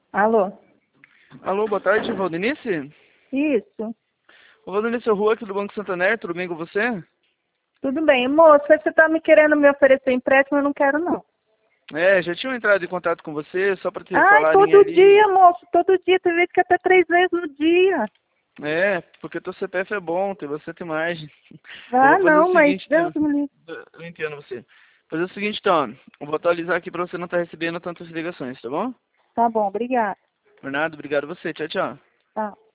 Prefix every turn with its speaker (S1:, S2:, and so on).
S1: Alô?
S2: Alô, boa tarde, Valdenice?
S1: Isso.
S2: O Valdenice é o Rua aqui do Banco Santander, tudo bem com você?
S1: Tudo bem. Moça, você tá me querendo me oferecer empréstimo, eu não quero não.
S2: Já tinham entrado em contato com você, só para te
S1: Ai,
S2: falarem
S1: todo
S2: ali.
S1: dia, moço, todo dia. Tem vezes que até 3 vezes no dia.
S2: Porque teu CPF é bom, tem bastante margem. Eu
S1: Ah,
S2: vou fazer o
S1: não, mas
S2: seguinte,
S1: Deus me livre.
S2: eu entendo você. Fazer o seguinte, então, eu vou atualizar aqui para você não estar recebendo tantas ligações, tá bom?
S1: Tá bom, obrigada.
S2: Por nada, obrigado a você, tchau, tchau.
S1: Tá.